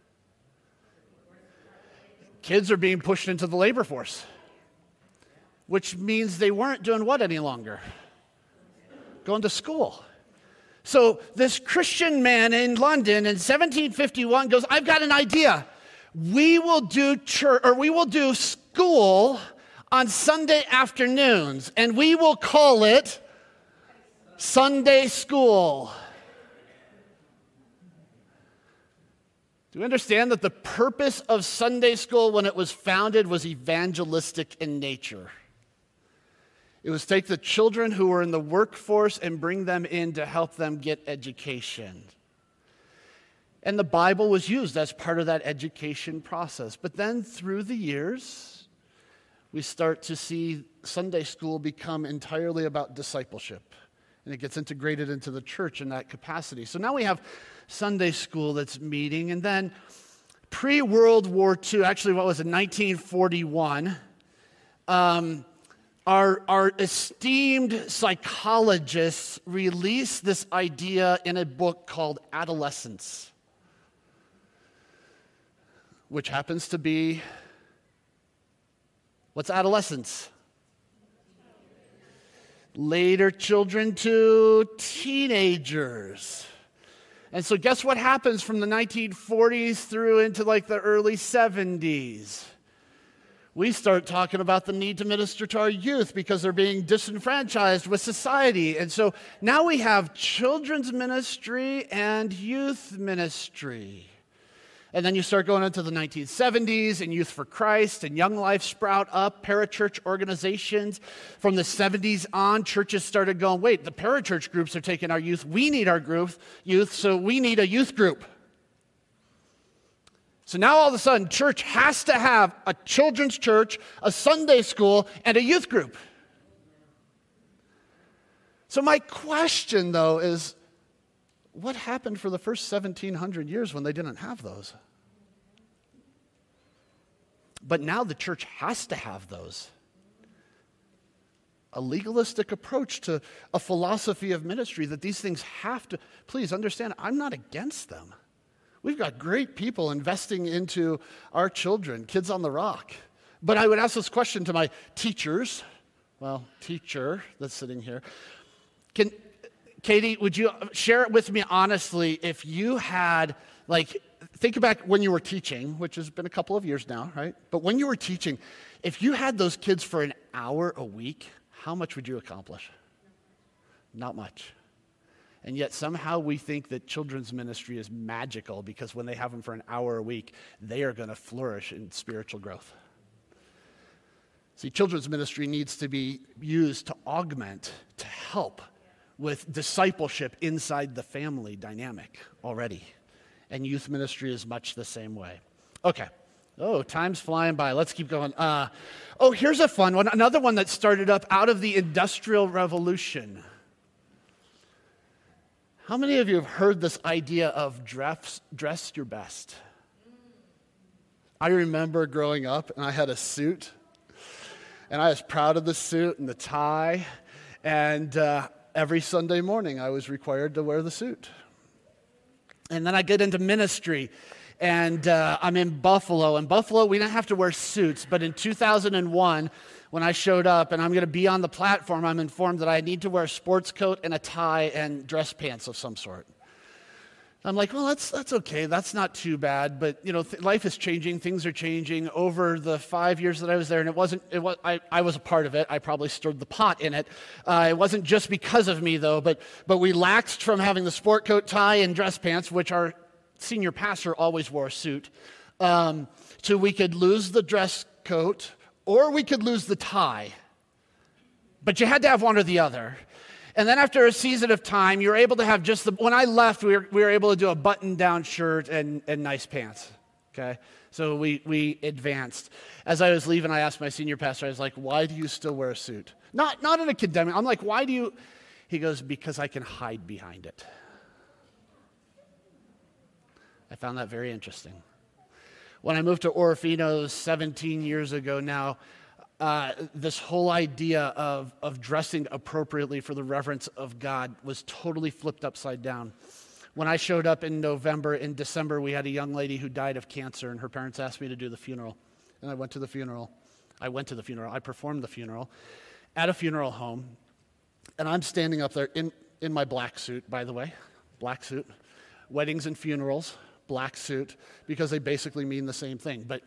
Kids are being pushed into the labor force, which means they weren't doing what any longer? Going to school. So this Christian man in London in 1751 goes, I've got an idea. We will do school on Sunday afternoons, and we will call it Sunday school. Do you understand that the purpose of Sunday school when it was founded was evangelistic in nature? It was take the children who were in the workforce and bring them in to help them get education. And the Bible was used as part of that education process. But then through the years, we start to see Sunday school become entirely about discipleship. And it gets integrated into the church in that capacity. So now we have Sunday school that's meeting. And then pre-World War II, actually what was it, 1941, Our esteemed psychologists released this idea in a book called Adolescence, which happens to be, what's adolescence? Later children to teenagers. And so guess what happens from the 1940s through into like the early 70s? We start talking about the need to minister to our youth because they're being disenfranchised with society. And so now we have children's ministry and youth ministry. And then you start going into the 1970s, and Youth for Christ and Young Life sprout up, parachurch organizations. From the 70s on, churches started going, wait, the parachurch groups are taking our youth. We need our youth, so we need a youth group. So now all of a sudden, church has to have a children's church, a Sunday school, and a youth group. So my question, though, is what happened for the first 1,700 years when they didn't have those? But now the church has to have those. A legalistic approach to a philosophy of ministry that these things have to, please understand, I'm not against them. We've got great people investing into our children, Kids on the Rock. But I would ask this question to my teachers, teacher that's sitting here. Katie, would you share it with me honestly if you had, think back when you were teaching, which has been a couple of years now, right? But when you were teaching, if you had those kids for an hour a week, how much would you accomplish? Not much. And yet somehow we think that children's ministry is magical because when they have them for an hour a week, they are going to flourish in spiritual growth. See, children's ministry needs to be used to augment, to help with discipleship inside the family dynamic already. And youth ministry is much the same way. Okay. Oh, time's flying by. Let's keep going. Here's a fun one. Another one that started up out of the Industrial Revolution. How many of you have heard this idea of dress your best? I remember growing up and I had a suit. And I was proud of the suit and the tie. And every Sunday morning, I was required to wear the suit. And then I get into ministry, and I'm in Buffalo. In Buffalo, we didn't have to wear suits. But in 2001, when I showed up and I'm going to be on the platform, I'm informed that I need to wear a sports coat and a tie and dress pants of some sort. I'm like, well, that's okay. That's not too bad. But, life is changing. Things are changing. Over the 5 years that I was there, and I was a part of it. I probably stirred the pot in it. It wasn't just because of me, though. But we laxed from having the sport coat, tie, and dress pants, which our senior pastor always wore a suit, so we could lose the dress coat or we could lose the tie. But you had to have one or the other. And then after a season of time, you were able to have just when I left, we were able to do a button-down shirt and nice pants, okay? So we advanced. As I was leaving, I asked my senior pastor, I was like, why do you still wear a suit? Not in a condemning, I'm like, why do you? He goes, because I can hide behind it. I found that very interesting. When I moved to Orofino 17 years ago now, this whole idea of dressing appropriately for the reverence of God was totally flipped upside down. When I showed up in December, we had a young lady who died of cancer, and her parents asked me to do the funeral. And I went to the funeral. I performed the funeral at a funeral home. And I'm standing up there in my black suit, by the way. Black suit. Weddings and funerals, black suit, because they basically mean the same thing. But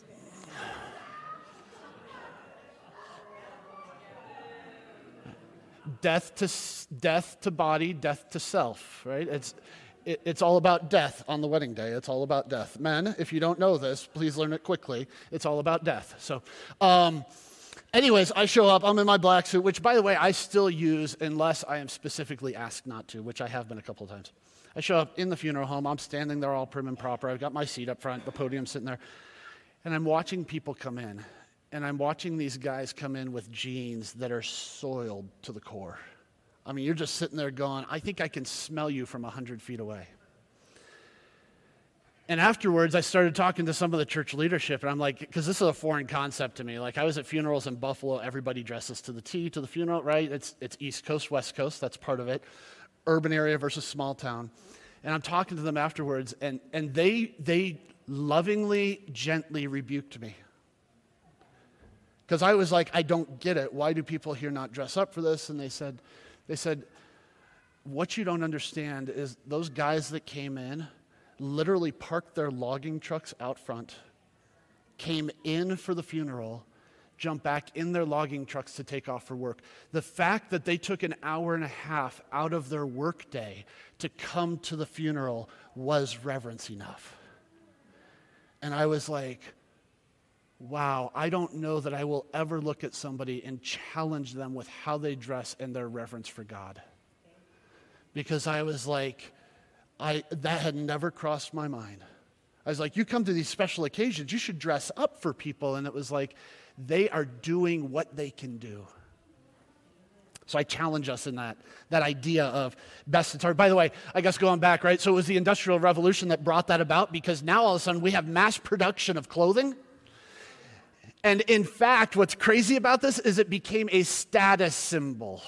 death to body, death to self, right? It's all about death on the wedding day. It's all about death. Men, if you don't know this, please learn it quickly. It's all about death. So, anyways, I show up. I'm in my black suit, which, by the way, I still use unless I am specifically asked not to, which I have been a couple of times. I show up in the funeral home. I'm standing there all prim and proper. I've got my seat up front, the podium sitting there, and I'm watching people come in. And I'm watching these guys come in with jeans that are soiled to the core. I mean, you're just sitting there going, I think I can smell you from 100 feet away. And afterwards, I started talking to some of the church leadership, and I'm like, because this is a foreign concept to me. Like, I was at funerals in Buffalo. Everybody dresses to the T to the funeral, right? It's East Coast, West Coast. That's part of it. Urban area versus small town. And I'm talking to them afterwards, and they lovingly, gently rebuked me. Because I was like, I don't get it. Why do people here not dress up for this? And they said, what you don't understand is those guys that came in literally parked their logging trucks out front, came in for the funeral, jumped back in their logging trucks to take off for work. The fact that they took an hour and a half out of their work day to come to the funeral was reverence enough. And I was like, wow, I don't know that I will ever look at somebody and challenge them with how they dress and their reverence for God. Because I was like, that had never crossed my mind. I was like, you come to these special occasions, you should dress up for people. And it was like, they are doing what they can do. So I challenge us in that idea of best and target. By the way, I guess going back, right? So it was the Industrial Revolution that brought that about, because now all of a sudden we have mass production of clothing. And in fact, what's crazy about this is it became a status symbol.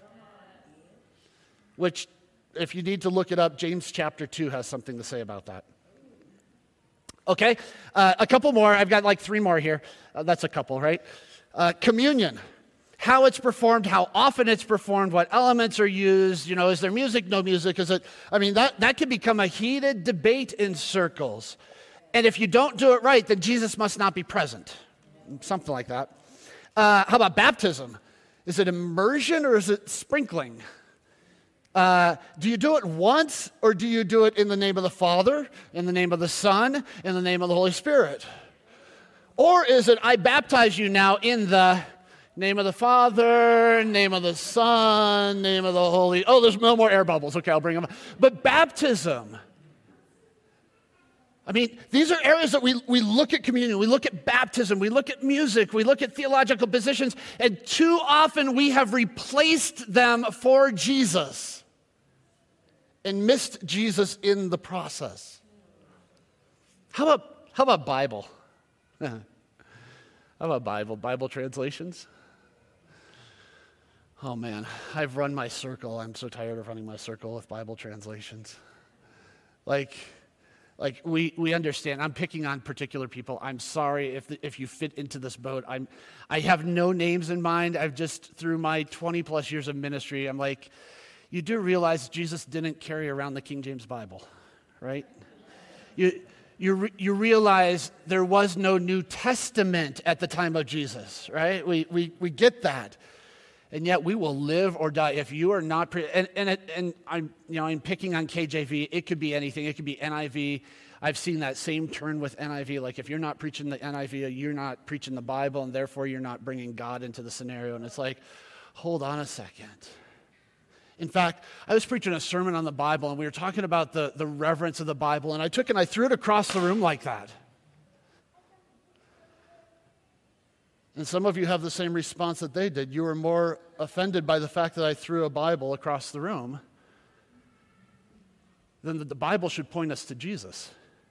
Which, if you need to look it up, James chapter 2 has something to say about that. Okay, a couple more. I've got like 3 more here. That's a couple, right? Communion. How it's performed, how often it's performed, what elements are used. You know, is there music, no music? Is it? I mean, that can become a heated debate in circles. And if you don't do it right, then Jesus must not be present. Something like that. How about baptism? Is it immersion or is it sprinkling? Do you do it once or do you do it in the name of the Father, in the name of the Son, in the name of the Holy Spirit? Or is it, I baptize you now in the name of the Father, name of the Son, name of the Holy... Oh, there's no more air bubbles. Okay, I'll bring them up. But baptism... I mean, these are areas that we look at communion, we look at baptism, we look at music, we look at theological positions, and too often we have replaced them for Jesus and missed Jesus in the process. How about Bible? How about Bible translations? Oh man, I've run my circle. I'm so tired of running my circle with Bible translations. Like we understand. I'm picking on particular people. I'm sorry if you fit into this boat. I have no names in mind. I've just, through my 20 plus years of ministry, I'm like, you do realize Jesus didn't carry around the King James Bible, right? You realize there was no New Testament at the time of Jesus, right? We get that. And yet we will live or die if you are not. And I'm picking on KJV. It could be anything. It could be NIV. I've seen that same turn with NIV. Like if you're not preaching the NIV, you're not preaching the Bible, and therefore you're not bringing God into the scenario. And it's like, hold on a second. In fact, I was preaching a sermon on the Bible, and we were talking about the reverence of the Bible, and I took and I threw it across the room like that. And some of you have the same response that they did. You were more offended by the fact that I threw a Bible across the room than that the Bible should point us to Jesus.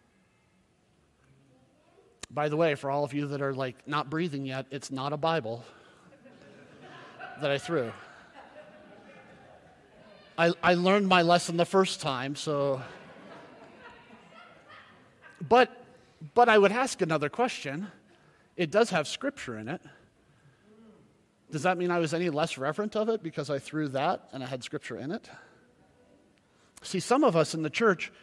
By the way, for all of you that are like not breathing yet, it's not a Bible that I threw. I learned my lesson the first time, so. But I would ask another question. It does have scripture in it. Does that mean I was any less reverent of it because I threw that and I had scripture in it? See, some of us in the church,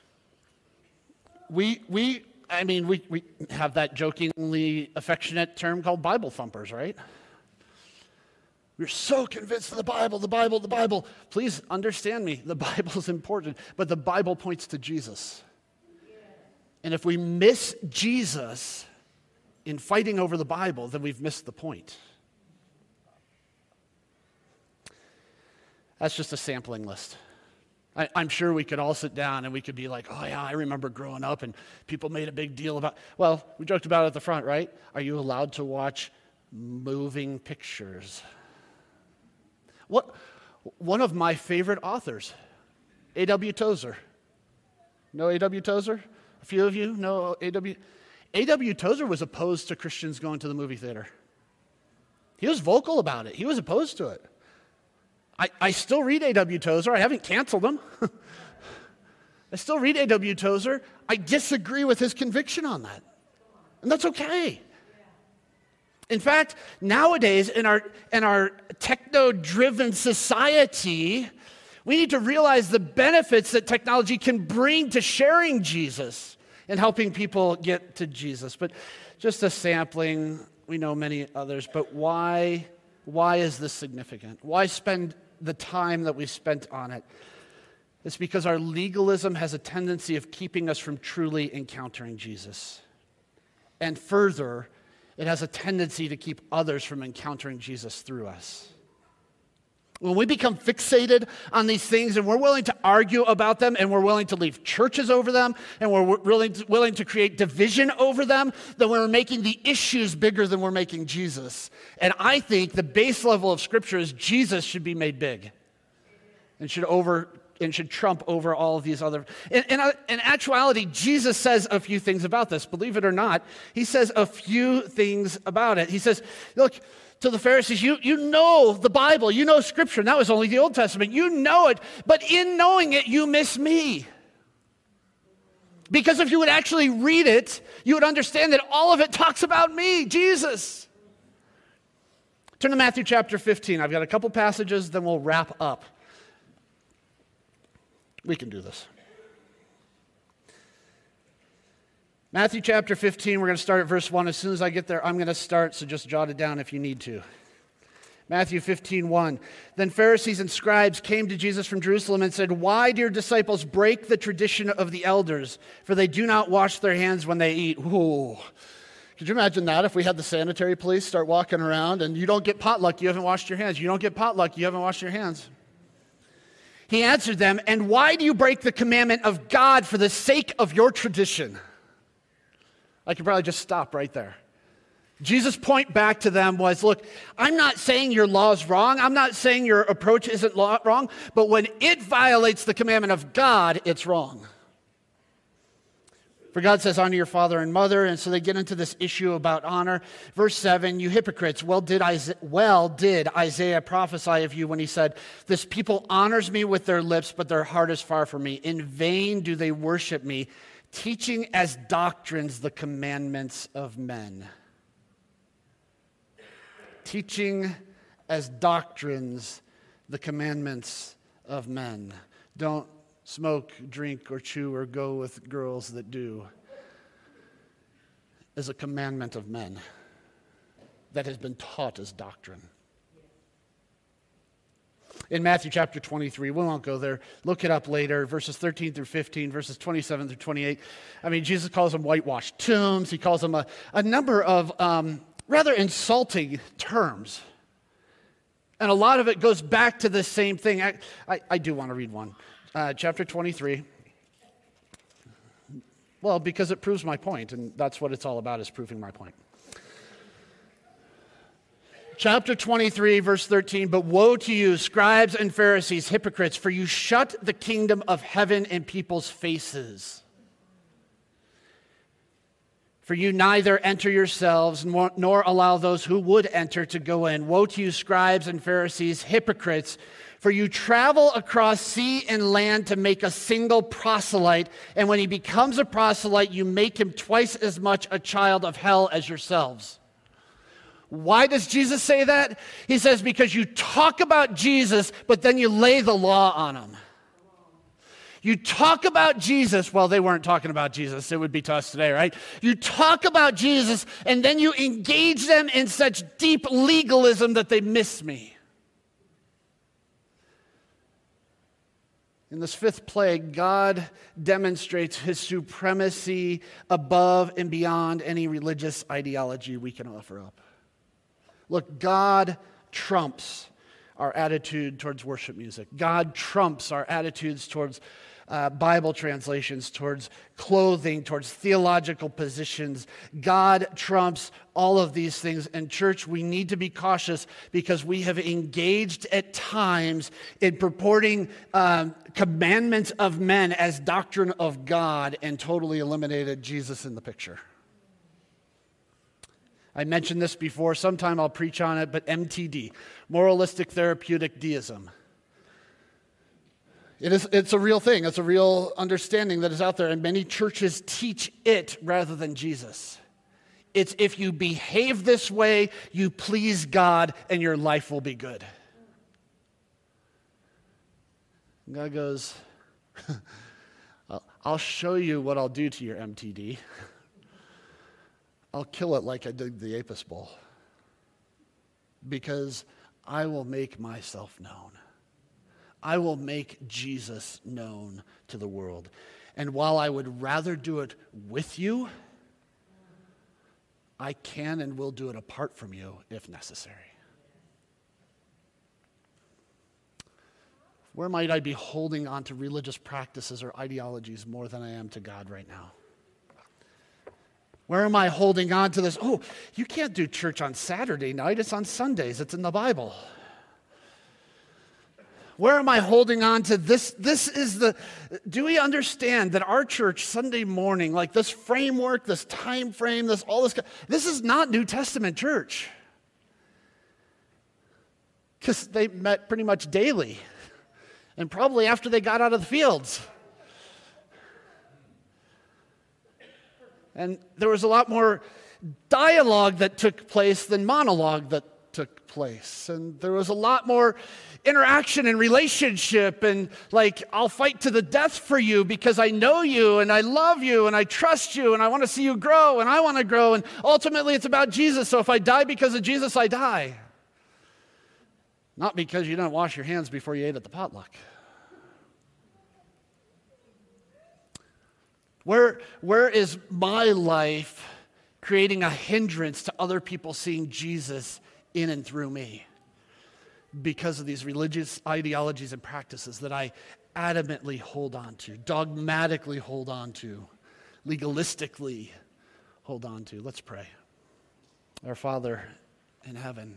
we have that jokingly affectionate term called Bible thumpers, right? We're so convinced of the Bible, the Bible, the Bible. Please understand me. The Bible is important, but the Bible points to Jesus. And if we miss Jesus in fighting over the Bible, then we've missed the point. That's just a sampling list. I'm sure we could all sit down and we could be like, oh yeah, I remember growing up and people made a big deal about, well, we joked about it at the front, right? Are you allowed to watch moving pictures? One of my favorite authors, A.W. Tozer. Know A.W. Tozer? A few of you know A.W. A.W. Tozer was opposed to Christians going to the movie theater. He was vocal about it. He was opposed to it. I still read A.W. Tozer. I haven't canceled him. I still read A.W. Tozer. I disagree with his conviction on that. And that's okay. In fact, nowadays in our techno-driven society, we need to realize the benefits that technology can bring to sharing Jesus and helping people get to Jesus. But just a sampling, we know many others, but why is this significant? Why spend the time that we spent on it? It's because our legalism has a tendency of keeping us from truly encountering Jesus. And further, it has a tendency to keep others from encountering Jesus through us. When we become fixated on these things and we're willing to argue about them and we're willing to leave churches over them and we're willing to create division over them, then we're making the issues bigger than we're making Jesus. And I think the base level of Scripture is Jesus should be made big and should trump over all of these other. In actuality, Jesus says a few things about this. Believe it or not, he says a few things about it. He says, look, to the Pharisees, you know the Bible, you know Scripture, and that was only the Old Testament. You know it, but in knowing it, you miss me. Because if you would actually read it, you would understand that all of it talks about me, Jesus. Turn to Matthew chapter 15. I've got a couple passages, then we'll wrap up. We can do this. Matthew chapter 15, we're going to start at verse 1. As soon as I get there, I'm going to start, so just jot it down if you need to. Matthew 15:1. Then Pharisees and scribes came to Jesus from Jerusalem and said, "Why do your disciples break the tradition of the elders? For they do not wash their hands when they eat." Ooh. Could you imagine that if we had the sanitary police start walking around and you don't get potluck, you haven't washed your hands. You don't get potluck, you haven't washed your hands. He answered them, "And why do you break the commandment of God for the sake of your tradition?" I could probably just stop right there. Jesus' point back to them was, look, I'm not saying your law is wrong. I'm not saying your approach isn't wrong. But when it violates the commandment of God, it's wrong. For God says, honor your father and mother. And so they get into this issue about honor. Verse 7, you hypocrites, well did Isaiah prophesy of you when he said, this people honors me with their lips, but their heart is far from me. In vain do they worship me, teaching as doctrines the commandments of men. Teaching as doctrines the commandments of men. Don't smoke, drink, or chew, or go with girls that do. Is a commandment of men that has been taught as doctrine. In Matthew chapter 23, we won't go there. Look it up later, verses 13 through 15, verses 27 through 28. I mean, Jesus calls them whitewashed tombs. He calls them a number of rather insulting terms. And a lot of it goes back to the same thing. I do want to read one. Chapter 23. Well, because it proves my point, and that's what it's all about, is proving my point. Chapter 23, verse 13, but woe to you, scribes and Pharisees, hypocrites, for you shut the kingdom of heaven in people's faces. For you neither enter yourselves, nor allow those who would enter to go in. Woe to you, scribes and Pharisees, hypocrites, for you travel across sea and land to make a single proselyte, and when he becomes a proselyte, you make him twice as much a child of hell as yourselves. Why does Jesus say that? He says, because you talk about Jesus, but then you lay the law on him. You talk about Jesus, well, they weren't talking about Jesus. It would be to us today, right? You talk about Jesus, and then you engage them in such deep legalism that they miss me. In this fifth plague, God demonstrates his supremacy above and beyond any religious ideology we can offer up. Look, God trumps our attitude towards worship music. God trumps our attitudes towards Bible translations, towards clothing, towards theological positions. God trumps all of these things. And church, we need to be cautious because we have engaged at times in purporting commandments of men as doctrine of God and totally eliminated Jesus in the picture. I mentioned this before. Sometime I'll preach on it, but MTD, moralistic therapeutic deism. It's a real thing. It's a real understanding that is out there, and many churches teach it rather than Jesus. It's if you behave this way, you please God, and your life will be good. And God goes, I'll show you what I'll do to your MTD. I'll kill it like I did the Apis Bowl. Because I will make myself known. I will make Jesus known to the world. And while I would rather do it with you, I can and will do it apart from you if necessary. Where might I be holding on to religious practices or ideologies more than I am to God right now? Where am I holding on to this? Oh, you can't do church on Saturday night. It's on Sundays. It's in the Bible. Where am I holding on to this? Do we understand that our church Sunday morning, like this framework, this time frame, this is not New Testament church. Because they met pretty much daily. And probably after they got out of the fields. And there was a lot more dialogue that took place than monologue that took place. And there was a lot more interaction and relationship and like, I'll fight to the death for you because I know you and I love you and I trust you and I want to see you grow and I want to grow. And ultimately it's about Jesus. So if I die because of Jesus, I die. Not because you didn't wash your hands before you ate at the potluck. Where is my life creating a hindrance to other people seeing Jesus in and through me because of these religious ideologies and practices that I adamantly hold on to, dogmatically hold on to, legalistically hold on to? Let's pray. Our Father in heaven,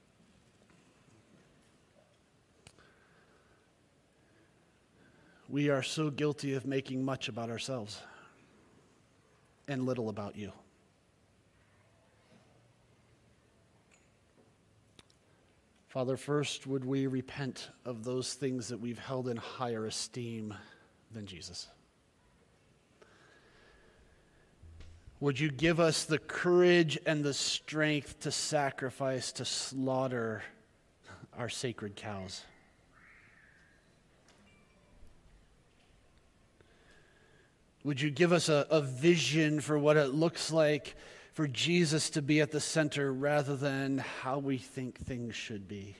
we are so guilty of making much about ourselves and little about you. Father, first, would we repent of those things that we've held in higher esteem than Jesus? Would you give us the courage and the strength to sacrifice, to slaughter our sacred cows? Would you give us a vision for what it looks like for Jesus to be at the center rather than how we think things should be?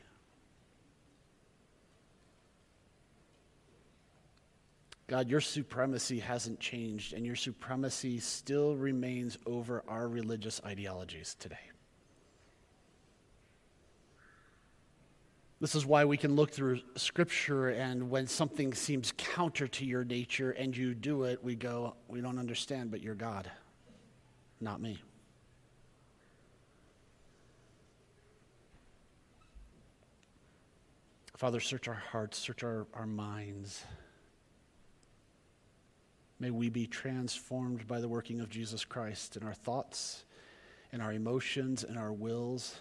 God, your supremacy hasn't changed, and your supremacy still remains over our religious ideologies today. This is why we can look through Scripture, and when something seems counter to your nature and you do it, we go, we don't understand, but you're God, not me. Father, search our hearts, search our minds. May we be transformed by the working of Jesus Christ in our thoughts, in our emotions, in our wills,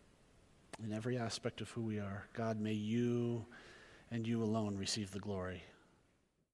in every aspect of who we are. God, may you and you alone receive the glory.